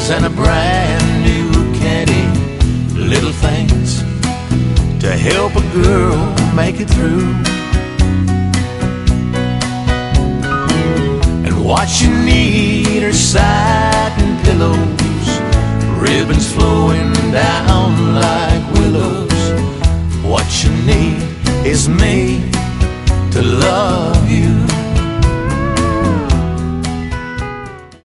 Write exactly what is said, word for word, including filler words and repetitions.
and a brand new caddy. Little things to help a girl make it through. And what you need are satin pillows, ribbons flowing down like willows. What you need is me to love you.